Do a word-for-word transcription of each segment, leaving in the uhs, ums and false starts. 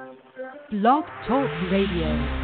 Blog Talk Radio.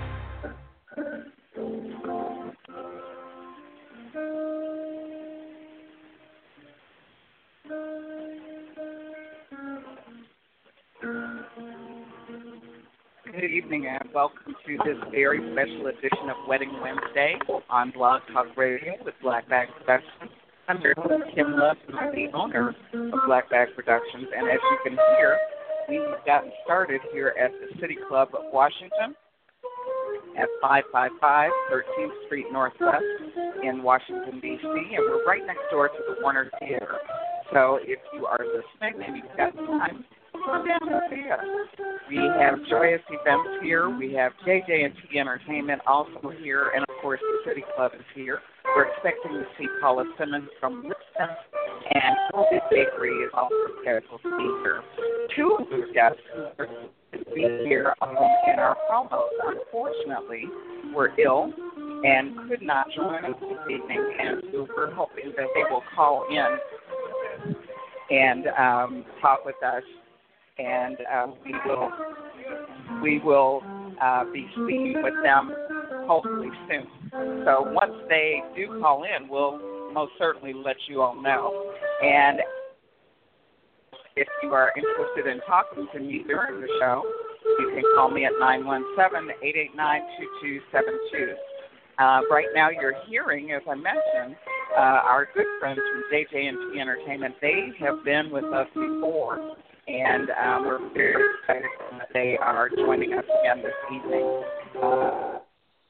Good evening and welcome to this very special edition of Wedding Wednesday on Blog Talk Radio with Black Bag Productions. I'm your host, Kim Love, and I'm the owner of Black Bag Productions. And as you can hear, we've gotten started here at the City Club of Washington at five five five thirteenth Street Northwest in Washington, D C, and we're right next door to the Warner Theater. So if you are listening and you've got time, come down and see us. We have joyous events here. We have J J and T Entertainment also here, and of course the City Club is here. We're expecting to see Paula Simmons from Lipton, and Colby Bakery is also scheduled to be here. Two of the guests who are to be here in our promos, unfortunately, were ill and could not join us this evening, and so we're hoping that they will call in and um, talk with us. And uh, we will we will uh, be speaking with them hopefully soon. So once they do call in, we'll most certainly let you all know. And if you are interested in talking to me during the show, you can call me at nine one seven, eight eight nine, two two seven two. Uh, right now you're hearing, as I mentioned, uh, our good friends from J J and T Entertainment. They have been with us before. And um, we're very excited that they are joining us again this evening. Uh,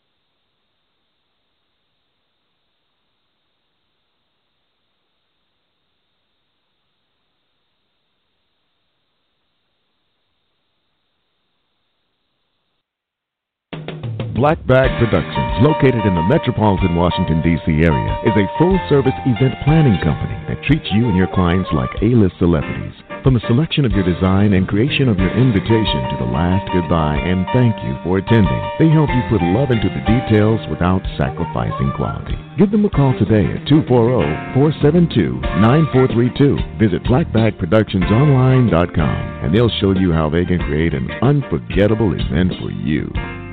Black Bag Productions, located in the metropolitan Washington, D C area, is a full-service event planning company that treats you and your clients like A-list celebrities. From the selection of your design and creation of your invitation to the last goodbye and thank you for attending, they help you put love into the details without sacrificing quality. Give them a call today at two four zero, four seven two, nine four three two. Visit black bag productions online dot com and they'll show you how they can create an unforgettable event for you.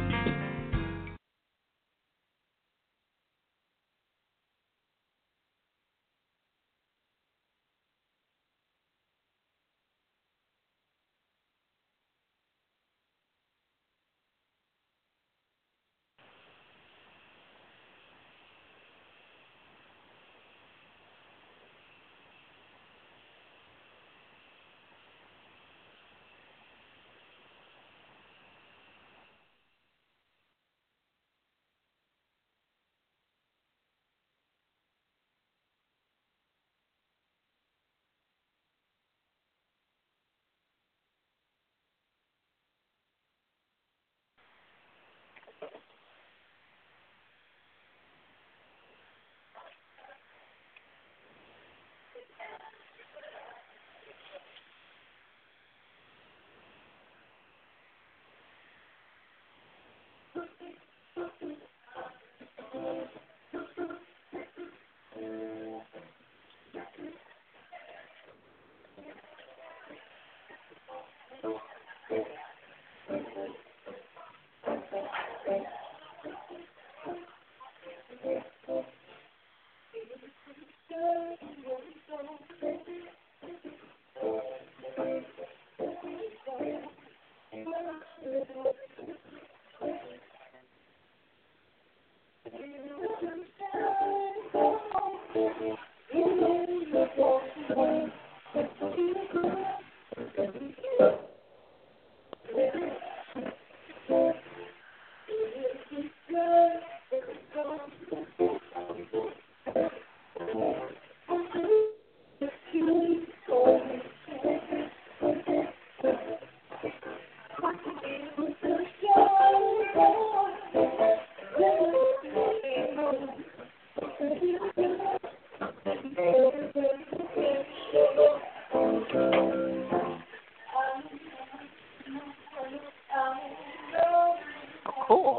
cool.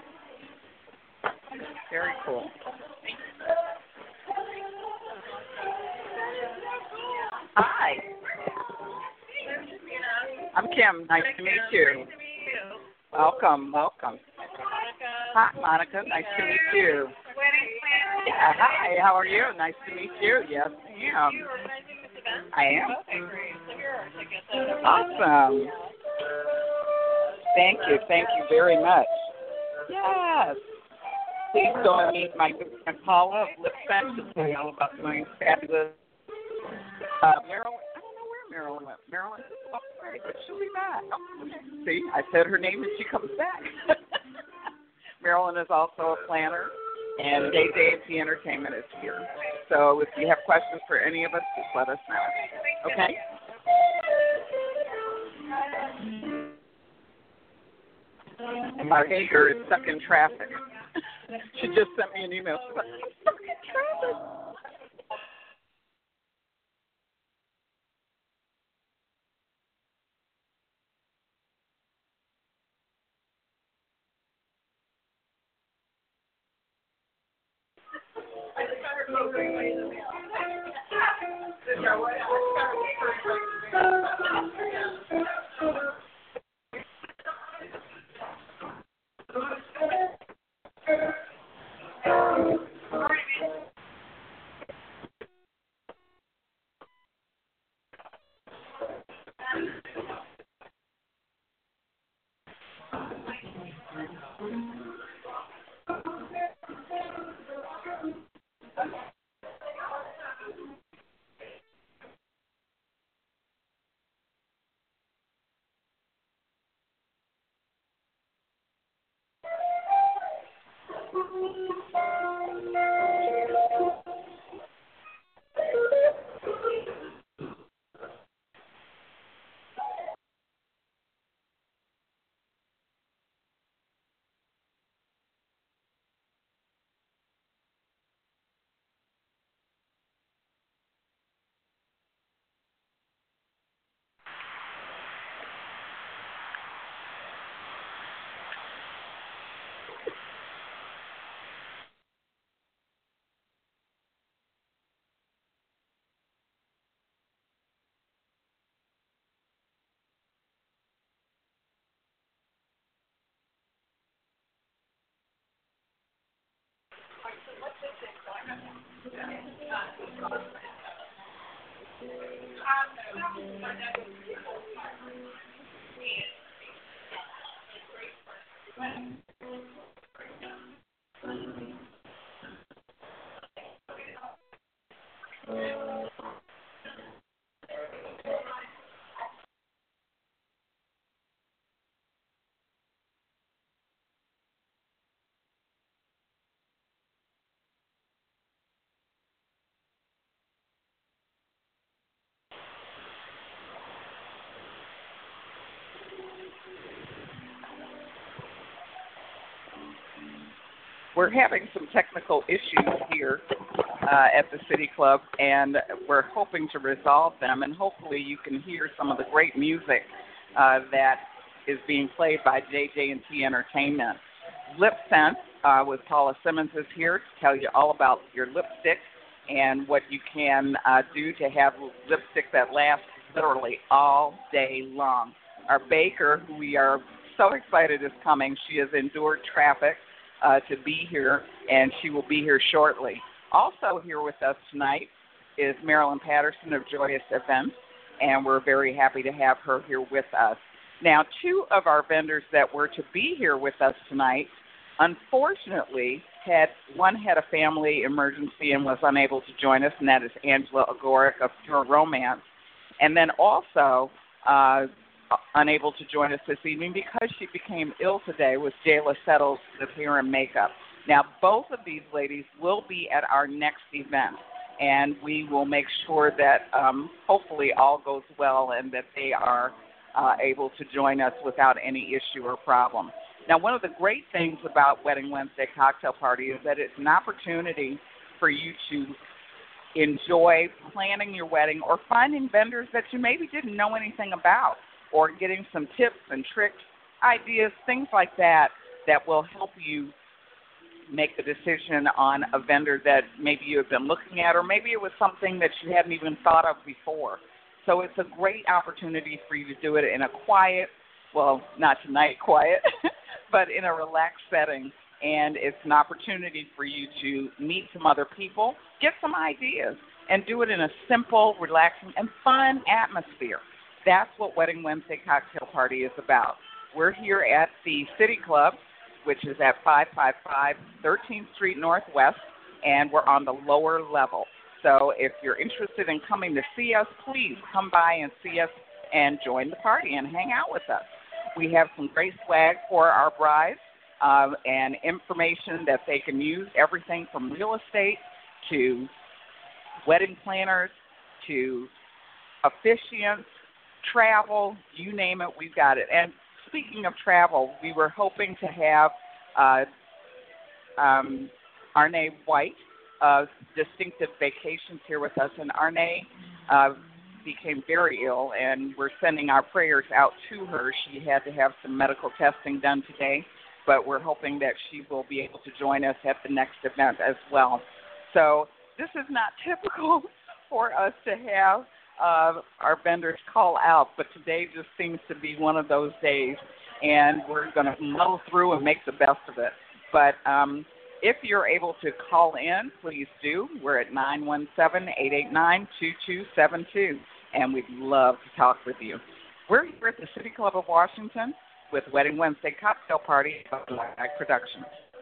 Very cool. Hi. I'm Kim. Kim. Nice to meet you. Welcome, welcome. Hi, Monica. Nice to meet you. Yeah, hi. How are you? Nice to meet you. Yes, I am. I am. Awesome. Thank you. Thank you very much. Yes. Please join me, my good friend Paula of Lip Sense, to tell you all about my fabulous uh, Marilyn. I don't know where Marilyn went. Marilyn is off right, but she'll be back. Oh, okay. See, I said her name and she comes back. Marilyn is also a planner, and J J and T Entertainment is here. So if you have questions for any of us, just let us know. Okay? And my neighbor is stuck in traffic. She just sent me an email. She's like, I'm stuck in traffic. We're having some technical issues here uh, at the City Club, and we're hoping to resolve them, and hopefully you can hear some of the great music uh, that is being played by J J and T Entertainment. Lip Sense uh, with Paula Simmons is here to tell you all about your lipstick and what you can uh, do to have lipstick that lasts literally all day long. Our baker, who we are so excited is coming, she has endured traffic Uh, to be here, and she will be here shortly. Also here with us tonight is Marilyn Patterson of Joyous Events, and we're very happy to have her here with us. Now, two of our vendors that were to be here with us tonight, unfortunately, had one had a family emergency and was unable to join us, and that is Angela Agoric of Pure Romance, and then also uh, unable to join us this evening because she became ill today was Jayla Settles with Hair and Makeup. Now, both of these ladies will be at our next event, and we will make sure that um, hopefully all goes well and that they are uh, able to join us without any issue or problem. Now, one of the great things about Wedding Wednesday Cocktail Party is that it's an opportunity for you to enjoy planning your wedding or finding vendors that you maybe didn't know anything about, or getting some tips and tricks, ideas, things like that, that will help you make the decision on a vendor that maybe you have been looking at, or maybe it was something that you hadn't even thought of before. So it's a great opportunity for you to do it in a quiet, well, not tonight quiet, but in a relaxed setting. And it's an opportunity for you to meet some other people, get some ideas, and do it in a simple, relaxing, and fun atmosphere. That's what Wedding Wednesday Cocktail Party is about. We're here at the City Club, which is at five five five thirteenth Street Northwest, and we're on the lower level. So if you're interested in coming to see us, please come by and see us and join the party and hang out with us. We have some great swag for our brides uh, and information that they can use, everything from real estate to wedding planners to officiants, travel, you name it, we've got it. And speaking of travel, we were hoping to have uh, um, Arne White of Distinctive Vacations here with us. And Arne uh, became very ill, and we're sending our prayers out to her. She had to have some medical testing done today, but we're hoping that she will be able to join us at the next event as well. So this is not typical for us to have uh, our vendors call out, but today just seems to be one of those days, and we're going to muddle through and make the best of it. But um, if you're able to call in, please do. We're at nine one seven, eight eight nine, two two seven two, and we'd love to talk with you. We're here at the City Club of Washington with Wedding Wednesday Cocktail Party of Black Bag Productions.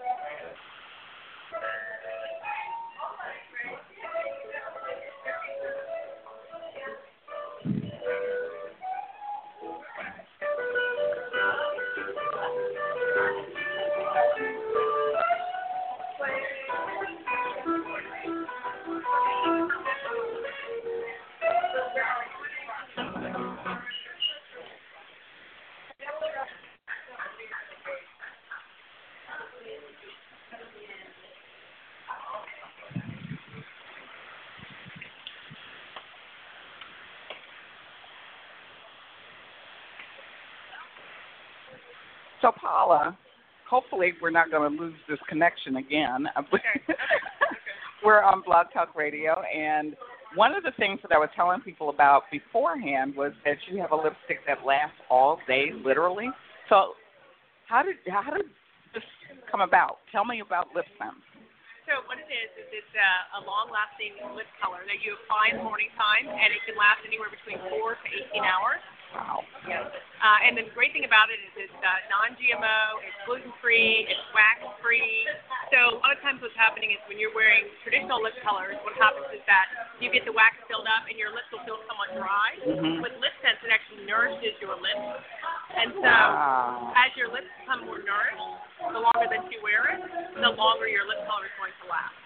So, Paula, hopefully we're not going to lose this connection again. Okay. Okay. We're on Blog Talk Radio, and one of the things that I was telling people about beforehand was that you have a lipstick that lasts all day, literally. So how did how did this come about? Tell me about LipSense. So what it is is it's a, a long-lasting lip color that you apply in the morning time, and it can last anywhere between four to eighteen hours. Wow. Yes. Uh, and the great thing about it is it's uh, non-G M O, it's gluten-free, it's wax-free. So a lot of times what's happening is when you're wearing traditional lip colors, what happens is that you get the wax filled up and your lips will feel somewhat dry. Mm-hmm. With LipSense, it actually nourishes your lips. And so Wow. as your lips become more nourished, the longer that you wear it, the longer your lip color is going to last.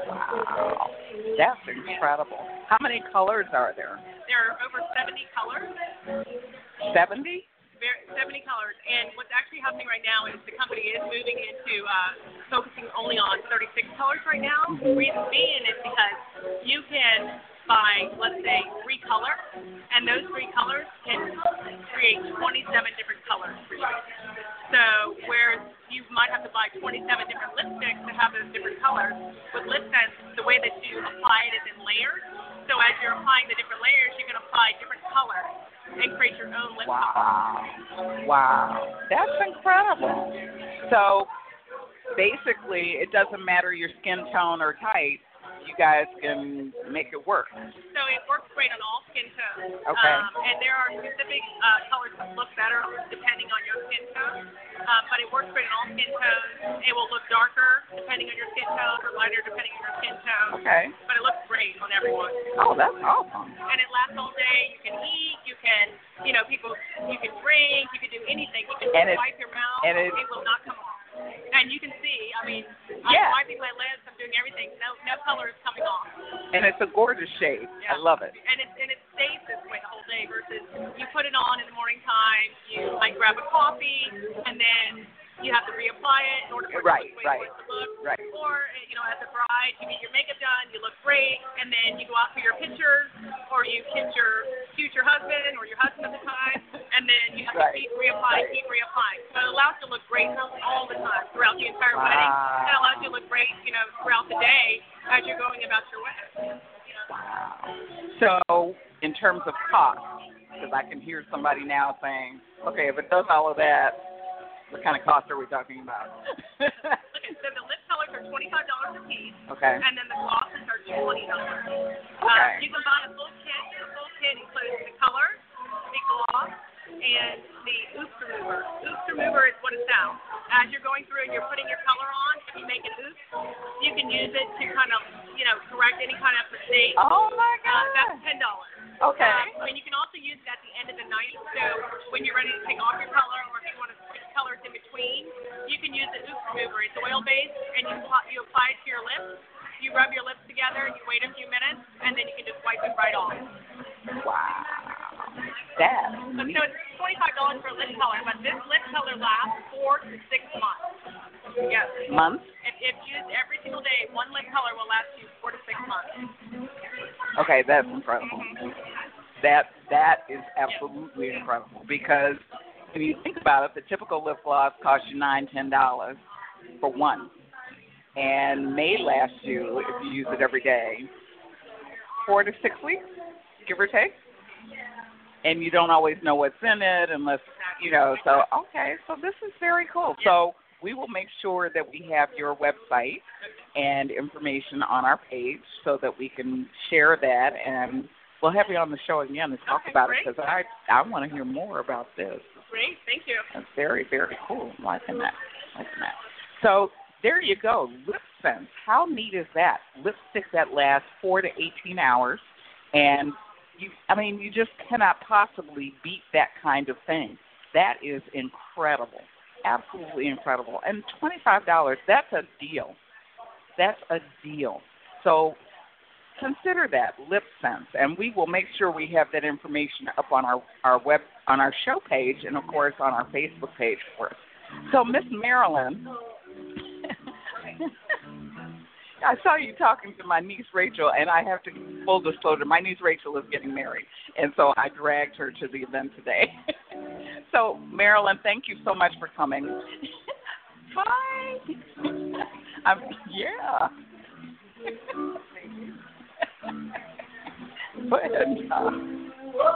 Wow. That's incredible. How many colors are there? There are over seventy colors. seventy? seventy colors. And what's actually happening right now is the company is moving into uh, focusing only on thirty-six colors right now. The reason being is because you can buy, let's say, three colors, and those three colors can create twenty-seven different colors for you. So whereas you might have to buy twenty-seven different lipsticks to have those different colors, with LipSense, the way that you apply it is in layers. So as you're applying the different layers, you can apply different colors and create your own lip color. Wow. Wow. That's incredible. So basically, it doesn't matter your skin tone or type. You guys can make it work. So it works great on all skin tones. Okay. Um, and there are specific uh, colors that look better depending on your skin tone. Um, but it works great on all skin tones. It will look darker depending on your skin tone or lighter depending on your skin tone. Okay. But it looks great on everyone. Oh, that's awesome. And it lasts all day. You can eat. You can, you know, people, you can drink. You can do anything. You can And it- wipe your mouth. and it- it will not come off. And you can see, I mean, Yeah. I'm wiping my lips, I'm doing everything. No, no color is coming off. And it's a gorgeous shade. Yeah. I love it. And it and it stays this way the whole day versus you put it on in the morning time, you might grab a coffee, and then you have to reapply it in order for it Right, to look the way right, it wants to look. right. Or, you know, as a bride, you get your makeup done, you look great, and then you go out for your pictures, or you kiss your future husband or your husband at the time, and then you have Right, to keep reapplying, right. keep reapplying. So it allows you to look great all the time throughout the entire Wow. wedding. It allows you to look great, you know, throughout the day as you're going about your wedding. Wow. So in terms of cost, because I can hear somebody now saying, okay, if it does all of that, what kind of cost are we talking about? Okay, so the lip colors are twenty-five dollars a piece. Okay. And then the glosses are twenty dollars. Okay. Uh, you can buy a full kit. The full kit includes the color, the gloss, and the oops remover. Oops remover is what it sounds. As you're going through and you're putting your color on, if you make an oops, you can use it to kind of, you know, correct any kind of mistake. Oh, my Uh, God. that's ten dollars. Okay. Um, and you can also use it at the end of the night. So when you're ready to take off your color, or if you want to switch colors in between, you can use the oops remover. It's oil-based, and you, apply- you apply it to your lips. You rub your lips together, and you wait a few minutes, and then you can just wipe it right off. Wow. That. So, so it's twenty-five dollars for a lip color, but this lip color lasts four to six months. Yes. Months? If, if used every single day, one lip color will last you four to six months. Okay, that's incredible. That that is absolutely incredible, because when you think about it, the typical lip gloss costs you nine, ten dollars for one, and may last you, if you use it every day, four to six weeks, give or take. And you don't always know what's in it unless, you know, so, okay, so this is very cool. So we will make sure that we have your website and information on our page so that we can share that, and we'll have you on the show again to talk Okay, about great. it, because I, I want to hear more about this. Great, thank you. That's very, very cool. I'm liking that. Liking that. So there you go. Lip Sense. How neat is that? Lipstick that lasts four to eighteen hours, and you, I mean, you just cannot possibly beat that kind of thing. That is incredible. Absolutely incredible. And twenty-five dollars, that's a deal. That's a deal. So consider that, Lip Sense, and we will make sure we have that information up on our, our web on our show page, and of course on our Facebook page for us. So Miss Marilyn, I saw you talking to my niece Rachel, and I have to, full disclosure, my niece Rachel is getting married, and so I dragged her to the event today. So Marilyn, thank you so much for coming. Bye. I'm, yeah. Go ahead, Tom.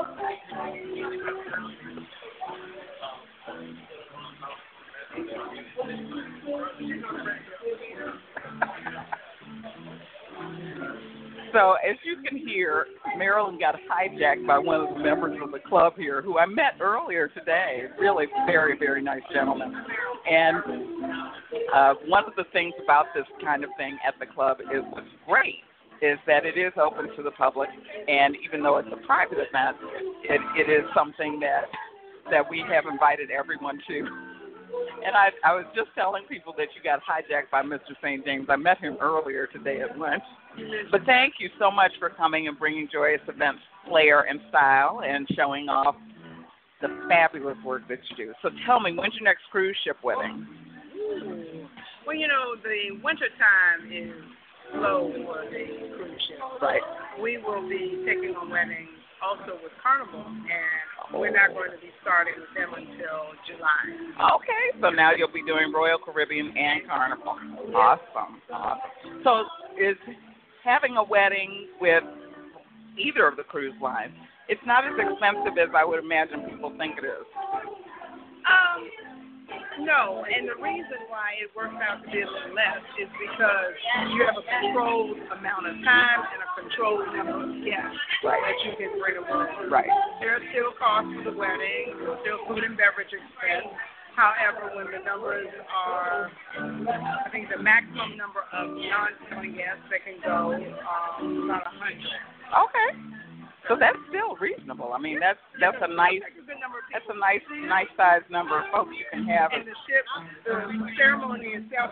So as you can hear, Marilyn got hijacked by one of the members of the club here, who I met earlier today. Really very, very nice gentleman. And uh, one of the things about this kind of thing at the club is what's great is that it is open to the public, and even though it's a private event, it, it is something that that we have invited everyone to. And I, I was just telling people that you got hijacked by Mister Saint James. I met him earlier today at lunch. But thank you so much for coming and bringing Joyous Events flair and style and showing off the fabulous work that you do. So tell me, when's your next cruise ship wedding? Well, you know, the winter time is slow for the cruise ship. Right. We will be taking on weddings also with Carnival, and we're not going to be starting with them until July. Okay, so now you'll be doing Royal Caribbean and Carnival. Awesome. Awesome. So is having a wedding with either of the cruise lines, it's not as expensive as I would imagine people think it is. Um, no, and the reason why it works out to be a little less is because you have a controlled amount of time and a controlled number of guests Right. that you can bring aboard. Right. There are still costs for the wedding, there's still food and beverage expense. However, when the numbers are, I think the maximum number of non-family guests that can go um, about one hundred. Okay. So that's still reasonable. I mean, that's that's a nice That's a good number of that's people. a nice nice sized number of folks you can have. And the ship, the ceremony itself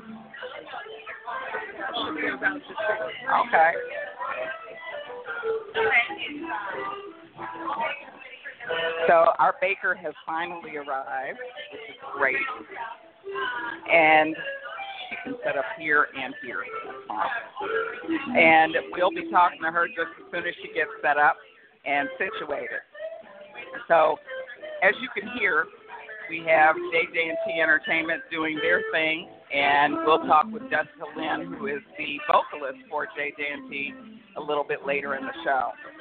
should be about the same. Okay. So our baker has finally arrived, which is great. And she can set up here and here. Awesome. And we'll be talking to her just as soon as she gets set up and situated. So as you can hear, we have J J and T Entertainment doing their thing, and we'll talk with Jessica Lynn, who is the vocalist for J J and T, a little bit later in the show.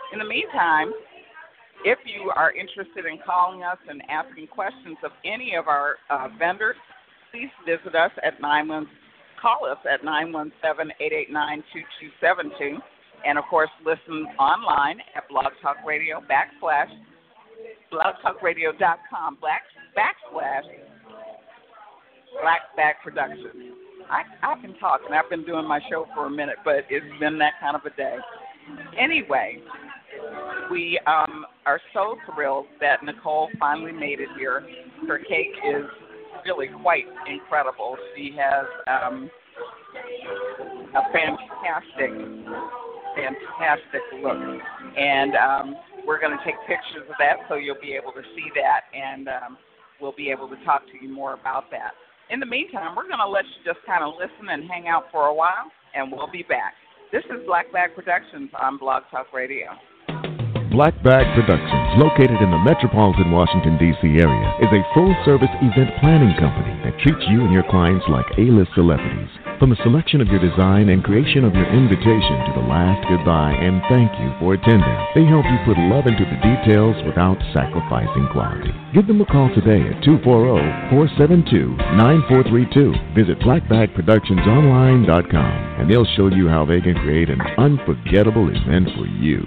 In the meantime, if you are interested in calling us and asking questions of any of our uh, vendors, please visit us at nine one. Call us at nine one seven, eight eight nine, two two seven two. And, of course, listen online at Blog Talk Radio backslash, blogtalkradio.com back, backslash Blackback Productions. I, I can talk, and I've been doing my show for a minute, but it's been that kind of a day. Anyway, we um, are so thrilled that Nicole finally made it here. Her cake is really quite incredible. She has um, a fantastic, fantastic look. And um, we're going to take pictures of that so you'll be able to see that, and um, we'll be able to talk to you more about that. In the meantime, we're going to let you just kind of listen and hang out for a while, and we'll be back. This is Black Bag Productions on Blog Talk Radio. Black Bag Productions, located in the metropolitan Washington, D C area, is a full-service event planning company that treats you and your clients like A-list celebrities. From the selection of your design and creation of your invitation to the last goodbye and thank you for attending, they help you put love into the details without sacrificing quality. Give them a call today at two four zero, four seven two, nine four three two. Visit black bag productions online dot com, and they'll show you how they can create an unforgettable event for you.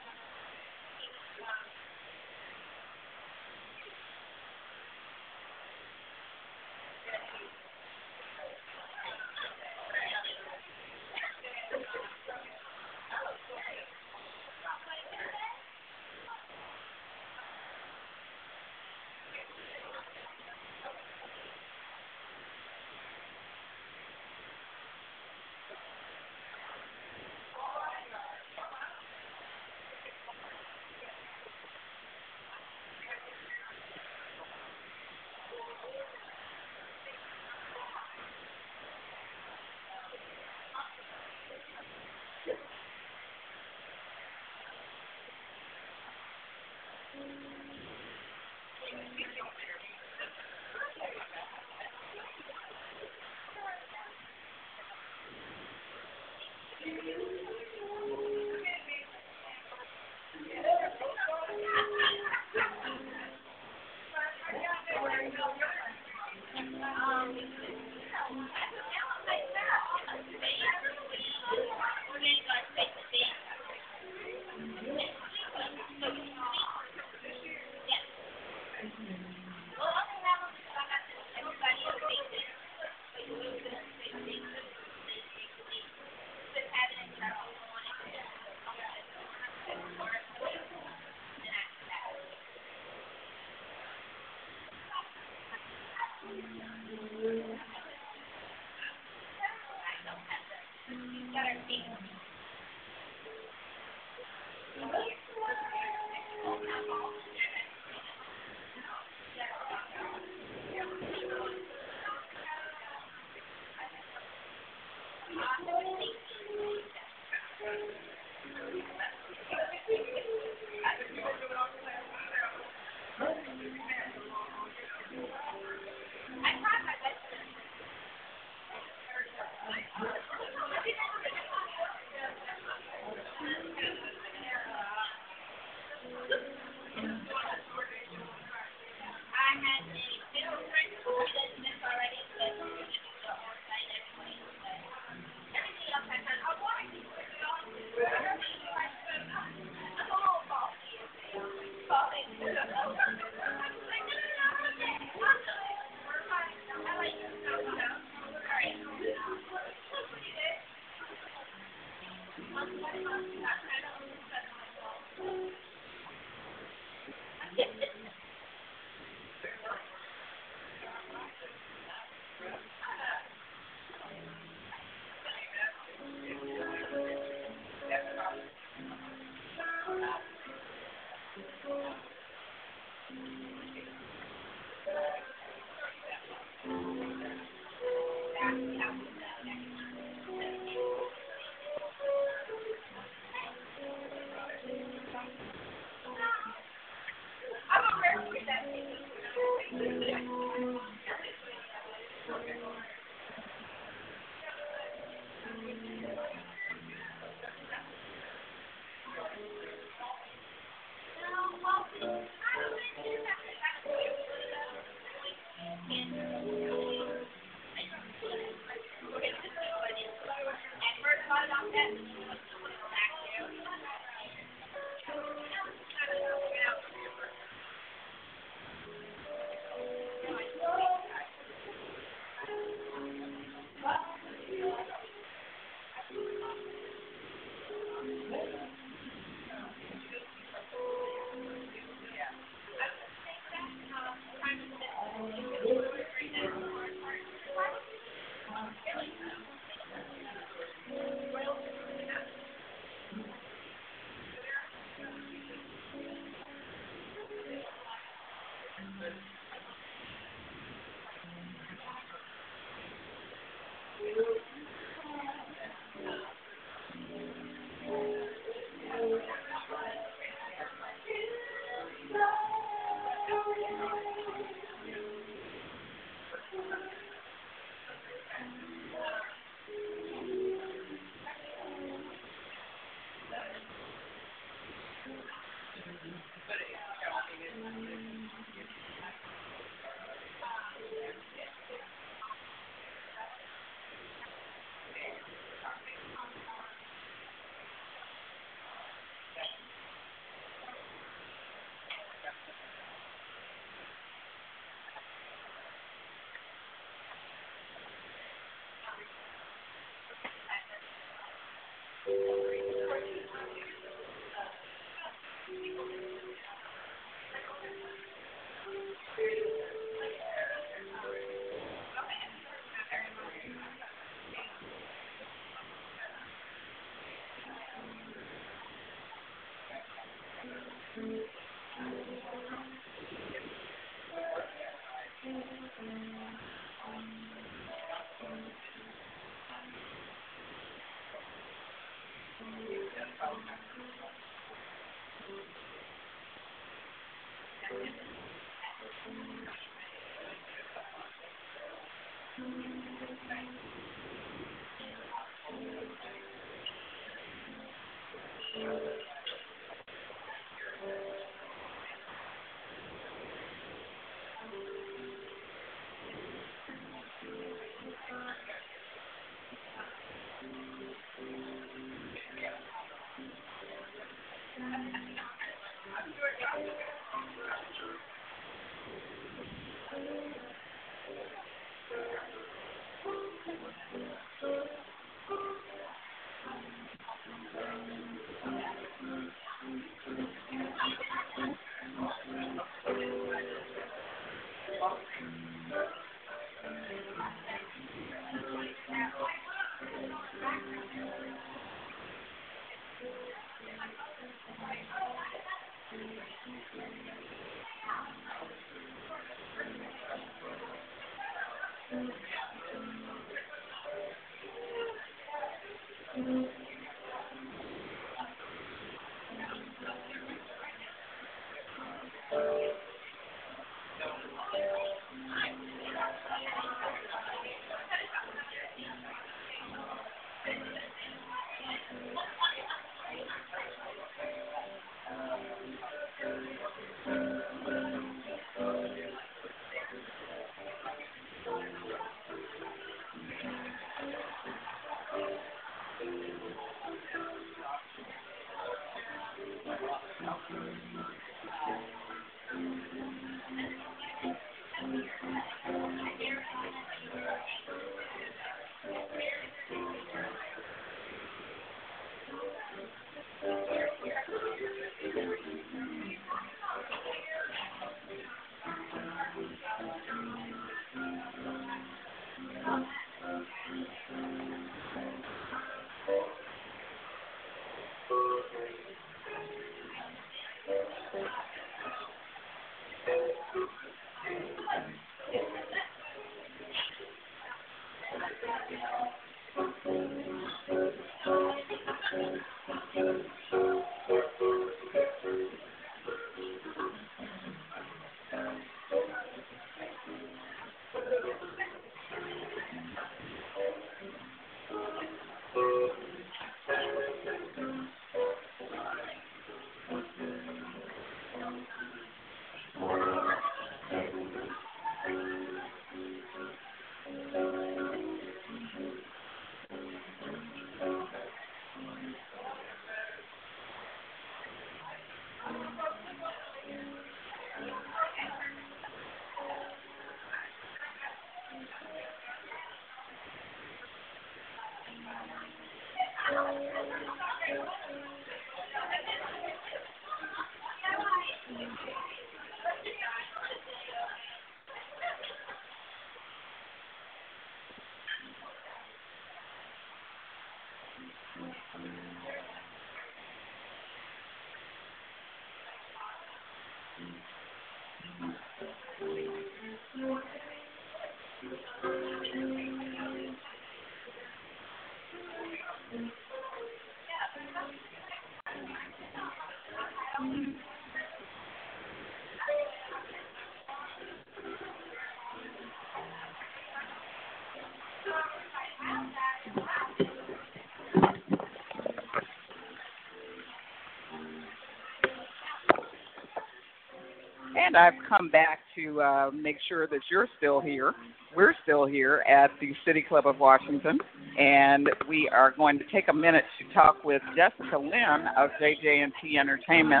And I've come back to uh, make sure that you're still here. We're still here at the City Club of Washington, and we are going to take a minute to talk with Jessica Lynn of J J and T Entertainment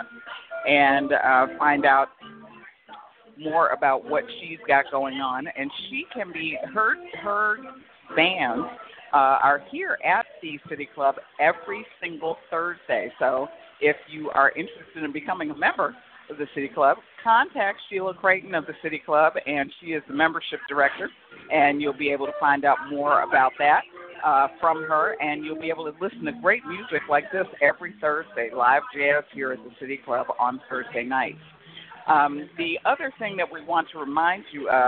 and uh, find out more about what she's got going on. And she can be, her, her bands uh, are here at the City Club every single Thursday. So if you are interested in becoming a member of the City Club, contact Sheila Creighton of the City Club, and she is the membership director, and you'll be able to find out more about that uh, from her, and you'll be able to listen to great music like this every Thursday, live jazz here at the City Club on Thursday nights. Um, the other thing that we want to remind you of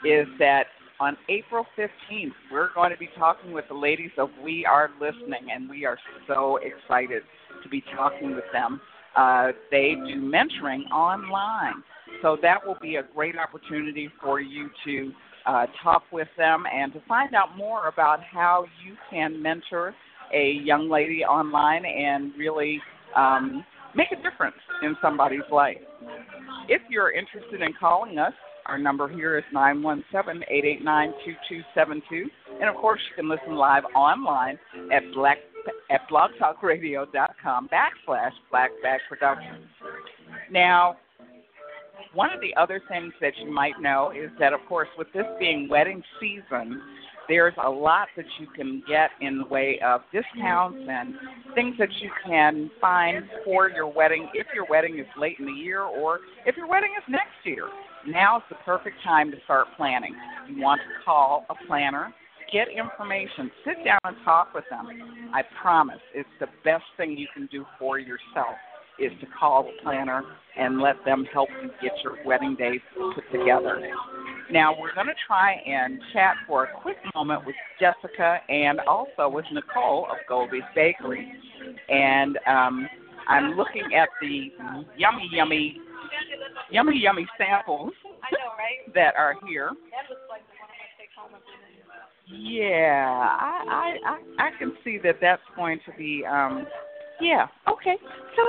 is that on April fifteenth, we're going to be talking with the ladies of We Are Listening, and we are so excited to be talking with them. Uh, they do mentoring online, so that will be a great opportunity for you to uh, talk with them and to find out more about how you can mentor a young lady online and really um, make a difference in somebody's life. If you're interested in calling us, our number here is nine one seven, eight eight nine, two two seven two. And, of course, you can listen live online at black at blogtalkradio.com backslash Blackbag Productions. Now, one of the other things that you might know is that, of course, with this being wedding season, there's a lot that you can get in the way of discounts and things that you can find for your wedding if your wedding is late in the year or if your wedding is next year. Now is the perfect time to start planning. You want to call a planner, get information, sit down and talk with them. I promise it's the best thing you can do for yourself is to call the planner and let them help you get your wedding day put together. Now, we're going to try and chat for a quick moment with Jessica and also with Nicole of Goldie's Bakery. And um, I'm looking at the yummy, yummy, yummy, yummy samples I know, right? that are here. That looks like the one I'm going to take home with me. Yeah, I, I, I, I can see that that's going to be, um, yeah, okay. So,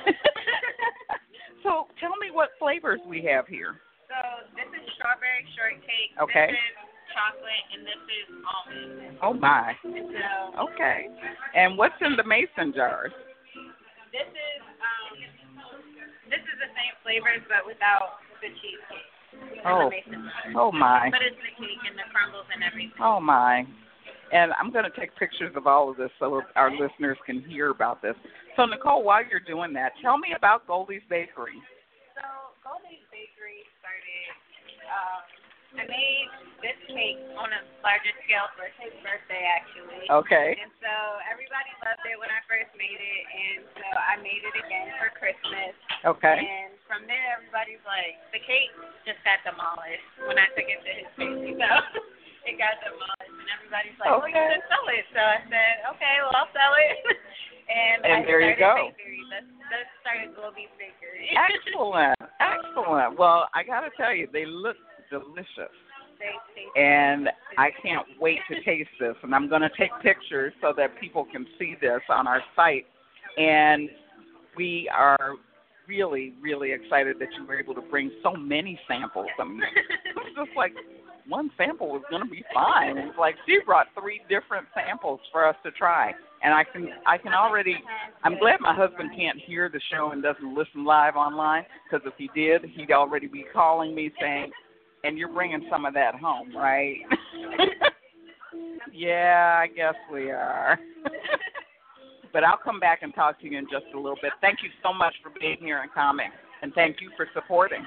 so tell me what flavors we have here. So this is strawberry shortcake. Okay. This is chocolate, and this is almond. Oh, my. And so Okay. And what's in the mason jars? this is um, this is the same flavors, but without the cheesecake. Oh, oh my. But it's the cake and the crumbles and everything. Oh, my. And I'm going to take pictures of all of this so our listeners can hear about this. So, Nicole, while you're doing that, tell me about Goldie's Bakery. So Goldie's Bakery started, um, I made this cake on a larger scale for his birthday, actually. Okay. And so everybody loved it when I first made it, and so I made it again for Christmas. Okay. And from there, everybody's like, the cake just got demolished when I took it to his bakery. So it got demolished, and everybody's like, well, you Okay. should sell it. So I said, okay, well, I'll sell it. and And I there you started go. Bakery. That's, that started Goldie's Bakery. Excellent. Excellent. Well, I got to tell you, they look delicious. They taste And I can't wait to taste this. And I'm going to take pictures so that people can see this on our site. And we are really, really excited that you were able to bring so many samples. I mean, it was just like one sample was going to be fine. It's like she brought three different samples for us to try. And I can, I can already, I'm glad my husband can't hear the show and doesn't listen live online, because if he did, he'd already be calling me saying, and you're bringing some of that home, right? Yeah, I guess we are. But I'll come back and talk to you in just a little bit. Thank you so much for being here and coming, and thank you for supporting.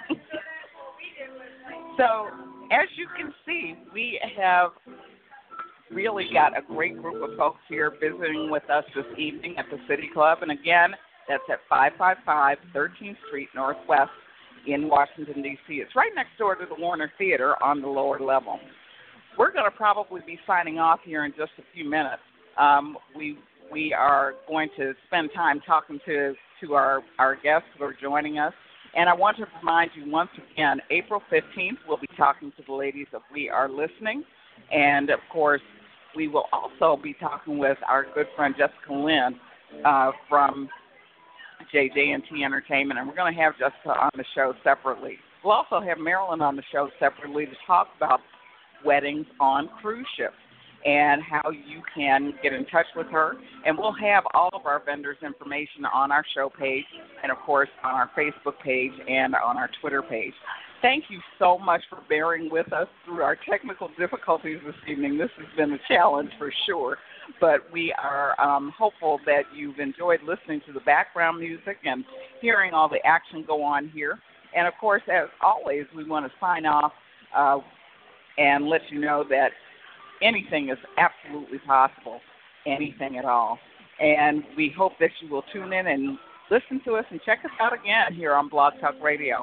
So, as you can see, we have really got a great group of folks here visiting with us this evening at the City Club. And again, that's at five five five thirteenth Street Northwest in Washington, D C It's right next door to the Warner Theater on the lower level. We're going to probably be signing off here in just a few minutes. Um, we we are going to spend time talking to, to our, our guests who are joining us. And I want to remind you once again, April fifteenth, we'll be talking to the ladies of We Are Listening. And, of course, we will also be talking with our good friend Jessica Lynn uh, from J J and T Entertainment. And we're going to have Jessica on the show separately. We'll also have Marilyn on the show separately to talk about weddings on cruise ships and how you can get in touch with her. And we'll have all of our vendors' information on our show page and, of course, on our Facebook page and on our Twitter page. Thank you so much for bearing with us through our technical difficulties this evening. This has been a challenge for sure, but we are um, hopeful that you've enjoyed listening to the background music and hearing all the action go on here. And, of course, as always, we want to sign off uh, and let you know that anything is absolutely possible, anything at all. And we hope that you will tune in and listen to us and check us out again here on Blog Talk Radio.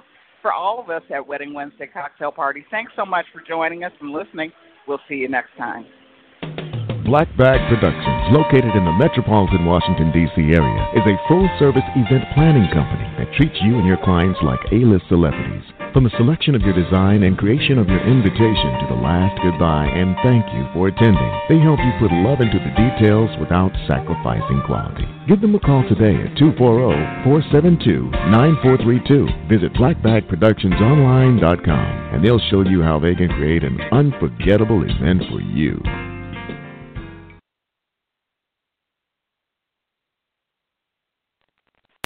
for all of us at Wedding Wednesday Cocktail Party, thanks so much for joining us and listening. We'll see you next time. Black Bag Productions, located in the metropolitan Washington, D C area, is a full-service event planning company that treats you and your clients like A-list celebrities. From the selection of your design and creation of your invitation to the last goodbye and thank you for attending, they help you put love into the details without sacrificing quality. Give them a call today at two four zero, four seven two, nine four three two. Visit black bag productions online dot com and they'll show you how they can create an unforgettable event for you.